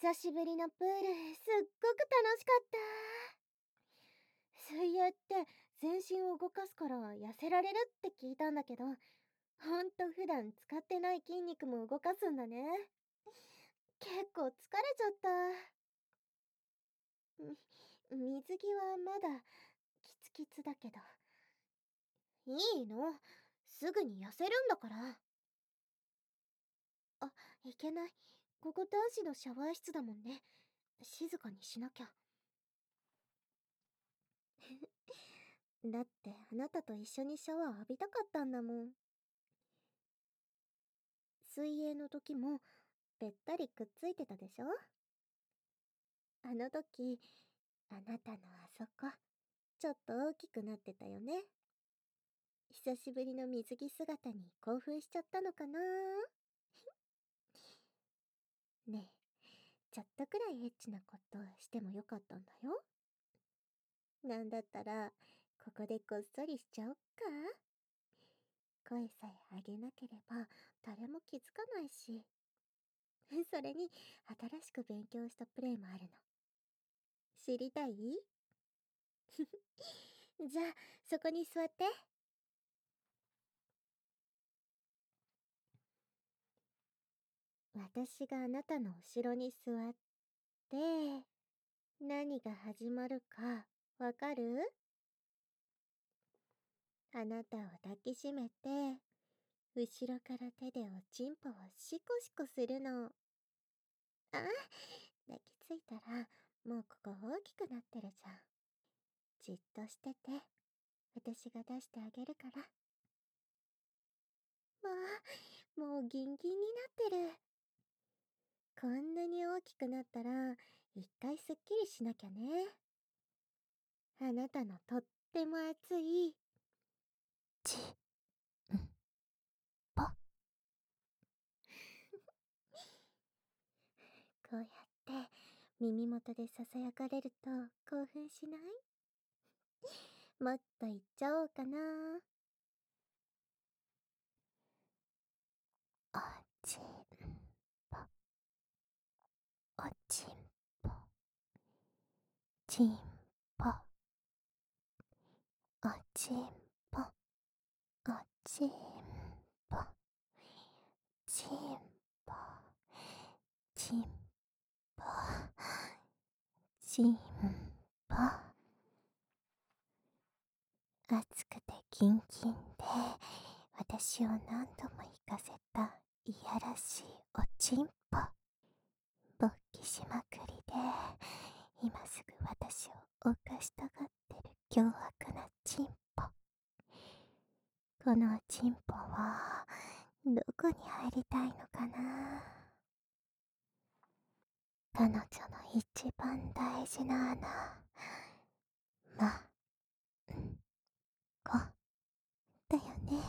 久しぶりのプール、すっごく楽しかった。水泳って全身を動かすから痩せられるって聞いたんだけど、ほんと普段使ってない筋肉も動かすんだね。結構疲れちゃった。水着はまだキツキツだけど。いいの。すぐに痩せるんだから。あ、いけない。ここ男子のシャワー室だもんね。静かにしなきゃ。だってあなたと一緒にシャワー浴びたかったんだもん。水泳の時もべったりくっついてたでしょ。あの時、あなたのあそこ、ちょっと大きくなってたよね。久しぶりの水着姿に興奮しちゃったのかな。ねえ、ちょっとくらいエッチなことしてもよかったんだよ。なんだったら、ここでこっそりしちゃおっか。声さえ上げなければ誰も気づかないし。それに、新しく勉強したプレイもあるの。知りたい？じゃあ、そこに座って。私があなたの後ろに座って、何が始まるかわかる？あなたを抱きしめて、後ろから手でおちんぽをシコシコするの。あ、抱きついたら、もうここ大きくなってるじゃん。じっとしてて、私が出してあげるから。わあ、もうギンギンになってる。こんなに大きくなったら、一回すっきりしなきゃね。あなたのとっても熱い、ち、ん、ぽ。こうやって耳元でささやかれると興奮しない？もっと言っちゃおうかな。おちんぽ、おちんぽ、ちんぽ、おちんぽ、おちんぽ、ちんぽ、ちんぽ、ちんぽ。熱くてキンキンで、私を何度も行かせたいやらしいおちんぽ。勃起しまくりで、今すぐ私を犯したがってる凶悪なちんぽ。このちんぽは、どこに入りたいのかな。彼女の一番大事な穴。ま、ん、こ、だよね。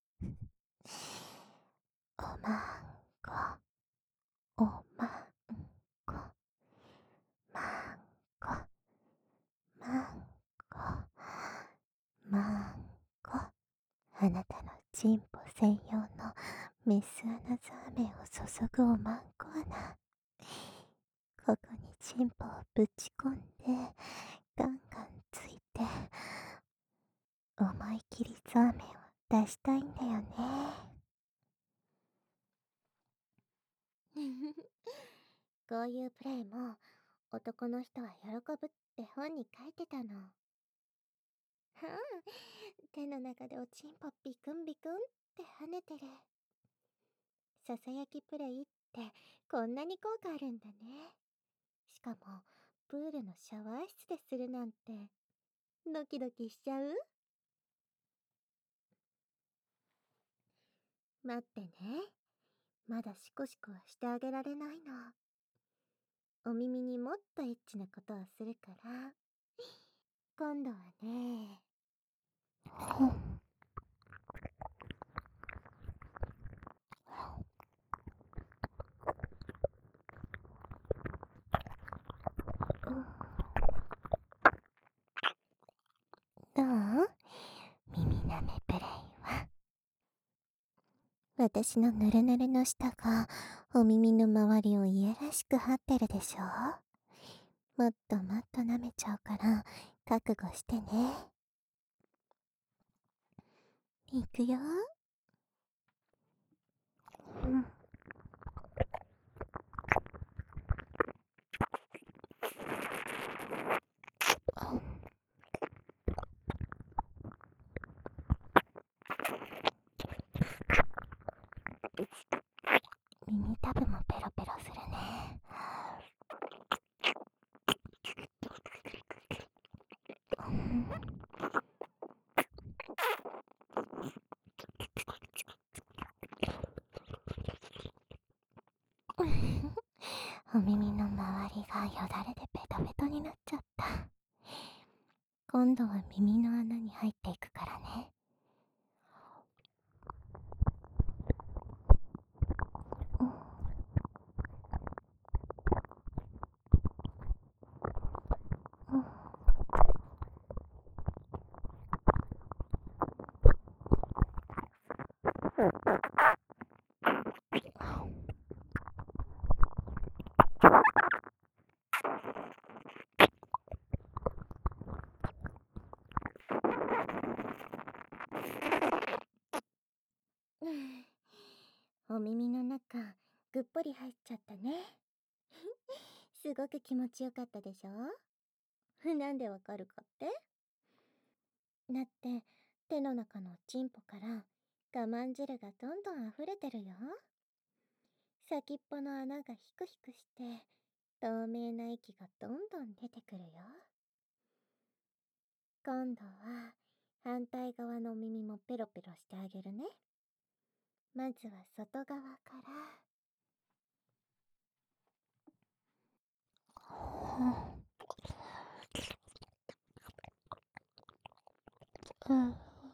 おまんこ、おまんこ、まんこ、まんこ、まんこ。あなたのチンポ専用のメスアナザーメンを注ぐおまんこ穴。ここにチンポをぶち込んで、ガンガンついて、思い切りザーメンを出したいんだよね。こういうプレイも男の人は喜ぶって本に書いてたの。はあ、手の中でおちんぽビクンビクンって跳ねてる。ささやきプレイってこんなに効果あるんだね。しかもプールのシャワー室でするなんてドキドキしちゃう。待ってね。まだシコシコはしてあげられないの。お耳にもっとエッチなことをするから。今度はね。どう？耳なめプレイは。 私のヌルヌルの舌がお耳の周りをいやらしく張ってるでしょ。もっともっと舐めちゃうから覚悟してね。いくよ。うん。耳たぶもペロペロするね。うん。お耳の周りがよだれでペトペトになっちゃった。今度は耳の穴に入っていくからね。うん。うん。お耳の中ぐっぽり入っちゃったね。すごく気持ちよかったでしょ。なんでわかるかって？だって手の中のチンポから我慢汁がどんどん溢れてるよ。先っぽの穴がヒクヒクして透明な液がどんどん出てくるよ。今度は反対側の耳もペロペロしてあげるね。まずは外側から。うん。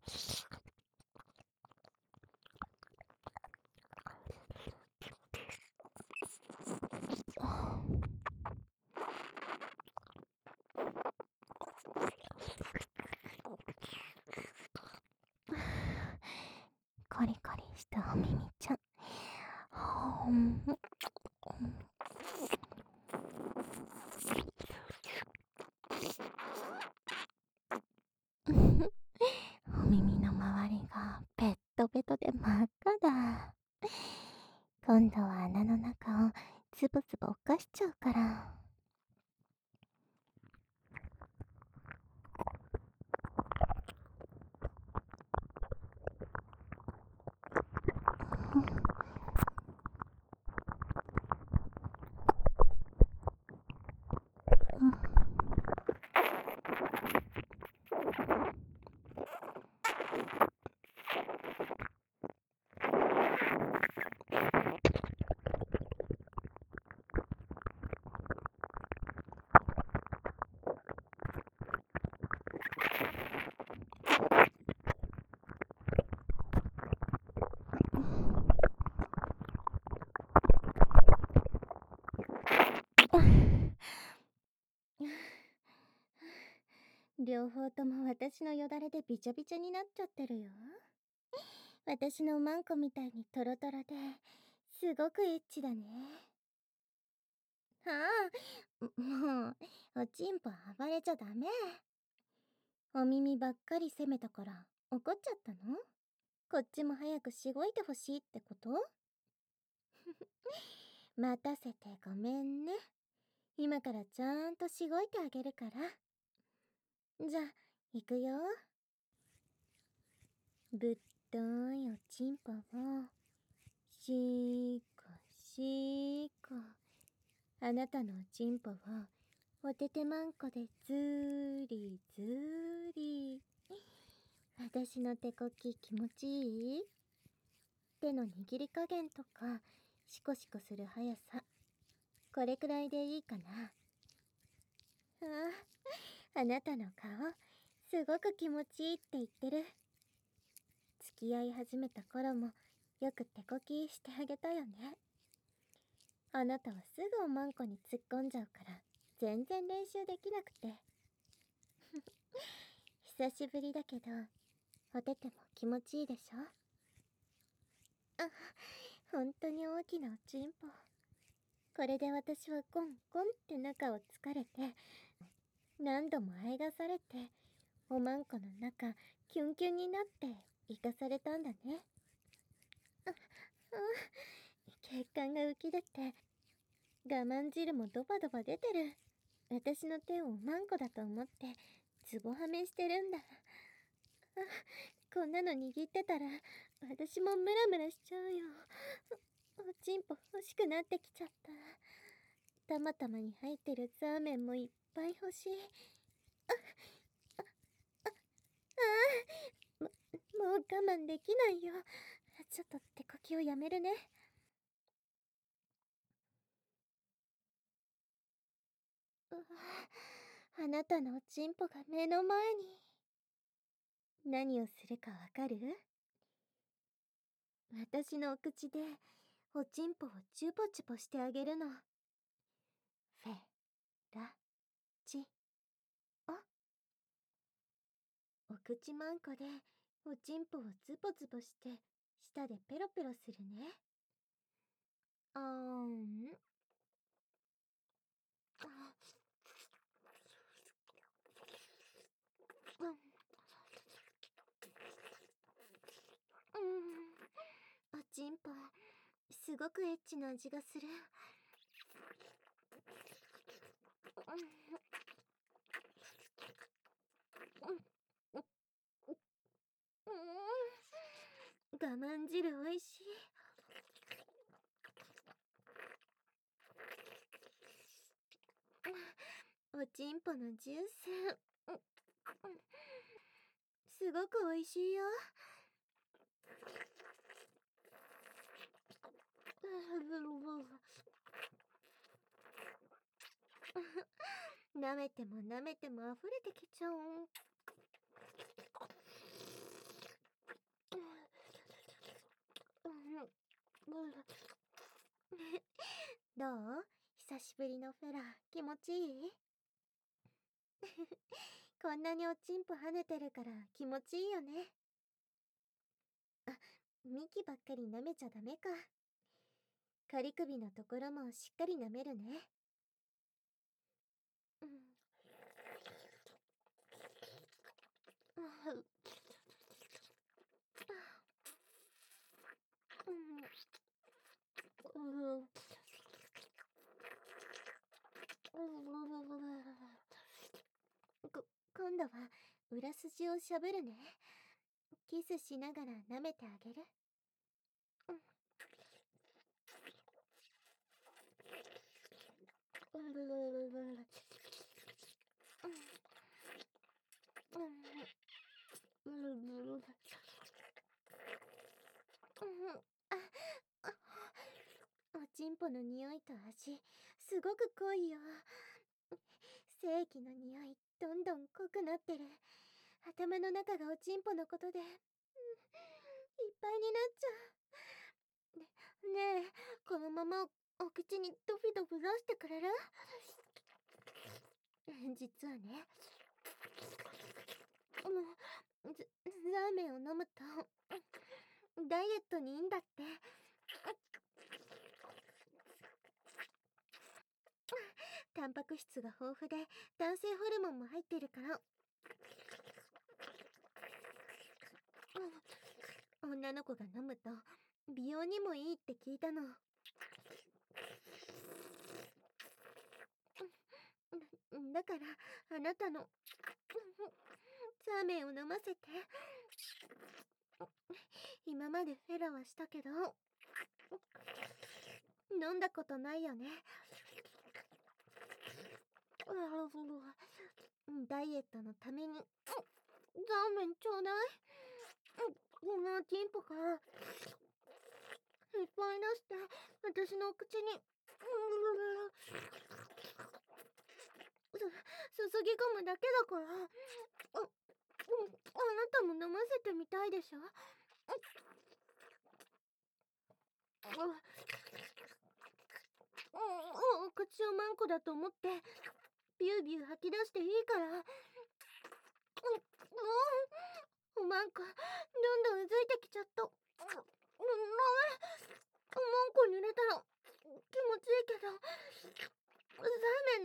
コリコリしたお耳ちゃん。ほん。お耳の周りがペットペトで真っ赤だ。今度は穴の中をつぶつぶおかしちゃうから。うん。両方とも私のよだれでびちゃびちゃになっちゃってるよ。私のマンコみたいにトロトロですごくエッチだね。もうおちんぽ暴れちゃダメ。お耳ばっかり責めたから怒っちゃったの？こっちも早くしごいてほしいってこと？待たせてごめんね。今からちゃんとしごいてあげるから。じゃあ行くよ。ぶっといおちんぽをしーこしーこ。あなたのおちんぽをおててまんこでずーりずーり。私の手こき気持ちいい？手の握り加減とかシコシコする速さ、これくらいでいいかな。あなたの顔すごく気持ちいいって言ってる。付き合い始めた頃もよく手こきしてあげたよね。あなたはすぐおまんこに突っ込んじゃうから全然練習できなくて。久しぶりだけどおてても気持ちいいでしょ？ あ、ほんとに大きなおちんぽ。これで私はコンコンって中を突かれて、何度もあえがされて、おまんこの中、キュンキュンになって生かされたんだね。血管が浮き出て、我慢汁もドバドバ出てる。私の手をおまんこだと思って、つぼはめしてるんだ。こんなの握ってたら、私もムラムラしちゃうよ。おちんぽ欲しくなってきちゃった。たまたまに入ってるザーメンもいっぱい欲しい。もう我慢できないよ。ちょっと手こきをやめるね。あなたのおちんぽが目の前に。何をするかわかる？私のお口でおちんぽをチュポチュポしてあげるの。フェラチオ。お口まんこでおちんぽをズポズポして舌でペロペロするね。あーん。おちんぽすごくエッチな味がする。我慢汁おいしい。おちんぽのジュース、すごくおいしいよ。舐めても舐めても溢れてきちゃう。どう？久しぶりのフェラ、気持ちいい？こんなにおちんぽ跳ねてるから気持ちいいよね。あ、幹ばっかり舐めちゃダメか。仮首のところもしっかり舐めるね。うん。今度は裏筋をしゃぶるね。キスしながら舐めてあげる。おちんぽの匂いと味、すごく濃いよ。精液の匂い、どんどん濃くなってる。頭の中がおちんぽのことで、いっぱいになっちゃう。ねえ、このままお口にドフィドフ出してくれる？実はね、ラーメンを飲むと、ダイエットにいいんだって。タンパク質が豊富で男性ホルモンも入ってるから、女の子が飲むと美容にもいいって聞いたの。だからあなたのラーメンを飲ませて。今までフェラはしたけど飲んだことないよね。ダイエットのためにラーメンちょうだい。このチンポがいっぱい出して私の口に注ぎ込むだけだから。あなたも飲ませてみたいでしょ？お口をマンコだと思ってビュービュー吐き出していいから。おまんこどんどんうずいてきちゃった。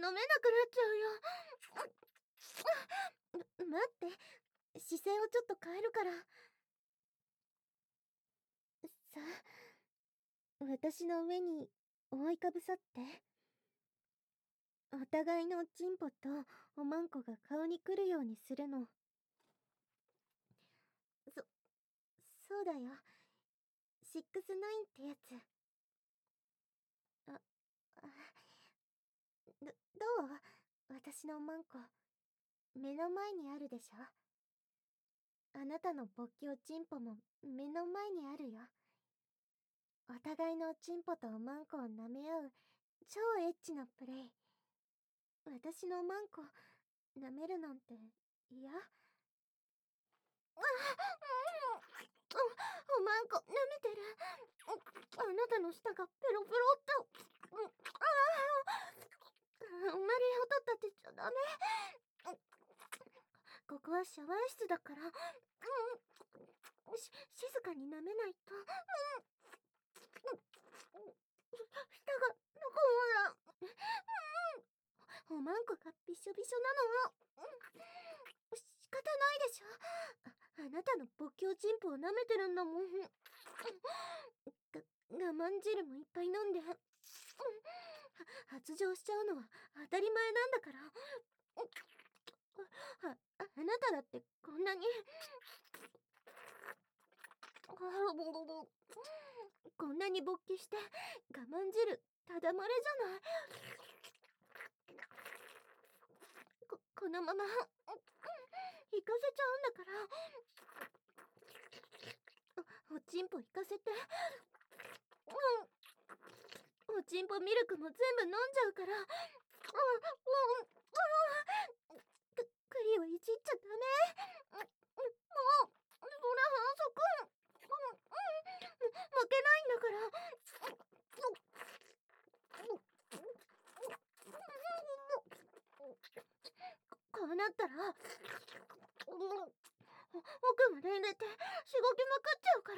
めなくなっちゃうよ。待って、視線をちょっと変えるから。さあ、私の上に覆いかぶさって。お互いのチンポとおまんこが顔に来るようにするの。そ、そうだよ。69ってやつ。あ、あどう私のおまんこ。目の前にあるでしょ。あなたの勃起おチンポも目の前にあるよ。お互いのチンポとおまんこを舐め合う超エッチなプレイ。私のおまんこ舐めるなんて嫌？おまんこ舐めてる。あなたの舌がペロペロっと。あんまり音立てちゃダメ。ここはシャワー室だから、静かに舐めないと。舌がほら、おまんこがびしょびしょなの。仕方ないでしょ。あなたの勃起おちんぽを舐めてるんだもん。我慢汁もいっぱい飲んで、発情しちゃうのは当たり前なんだから。あなただってこんなにこんなに勃起して我慢汁ただ漏れじゃない。このまま行かせちゃうんだから。おちんぽ行かせて。おちんぽミルクも全部飲んじゃうから。栗をいじっちゃダメ。もうそら反則。負けないんだから。こうなったら奥まで入れてしごきまくっちゃうから。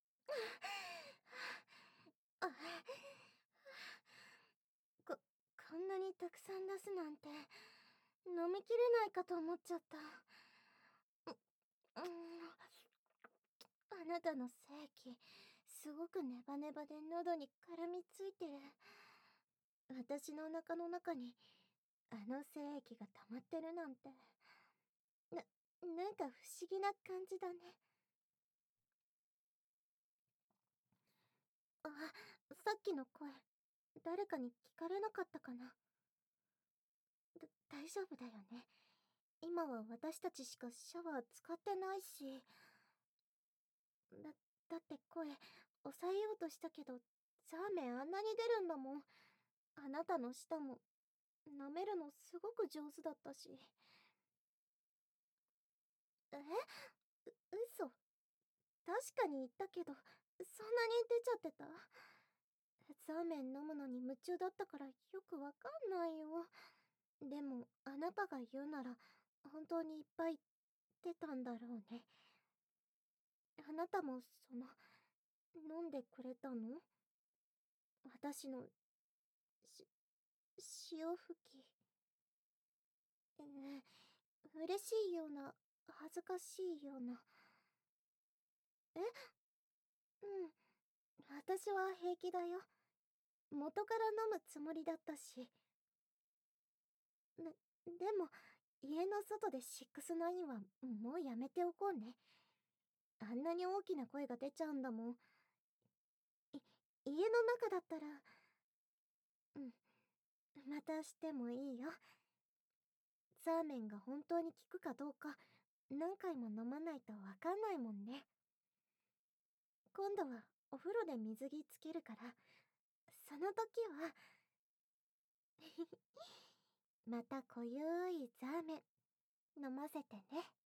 ここんなにたくさん出すなんて、飲みきれないかと思っちゃった。あなたの精液、すごくネバネバで喉に絡みついてる。私のお腹の中に、あの精液が溜まってるなんて。な、なんか不思議な感じだね。あ、さっきの声、誰かに聞かれなかったかな。大丈夫だよね。今は私たちしかシャワー使ってないし。だ、だって声、抑えようとしたけど、ザーメンあんなに出るんだもん。あなたの舌も、舐めるのすごく上手だったし。え、嘘。確かに言ったけど、そんなに出ちゃってた？ザーメン飲むのに夢中だったからよくわかんないよ。でも、あなたが言うなら、本当にいっぱい出たんだろうね。あなたも、飲んでくれたの？私の、し、潮吹き。嬉しいような、恥ずかしいような。え、うん。私は平気だよ。元から飲むつもりだったし。でも、家の外で6-9はもうやめておこうね。あんなに大きな声が出ちゃうんだもん。い、家の中だったら、うん、またしてもいいよ。ザーメンが本当に効くかどうか、何回も飲まないとわかんないもんね。今度はお風呂で水着つけるから、その時はまた濃ゆいザーメン飲ませてね。